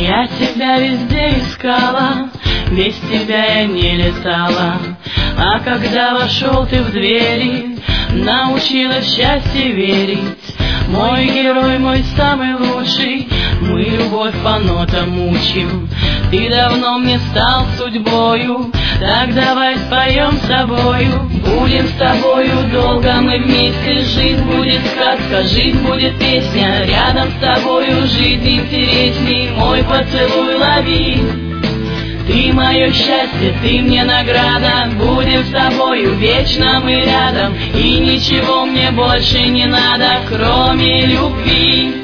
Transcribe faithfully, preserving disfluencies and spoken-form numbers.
Я тебя везде искала, без тебя я не летала. А когда вошел ты в двери, научилась в счастье верить. Мой герой, мой самый лучший, мы любовь по нотам учим. Ты давно мне стал судьбою, так давай споем с тобою. Будем с тобою долго мы вместе, жизнь будет сказка, жизнь будет песня. Рядом с тобою жизнь интересней, мой поцелуй лови. Ты мое счастье, ты мне награда, будем с тобою вечно мы рядом. И ничего мне больше не надо, кроме любви.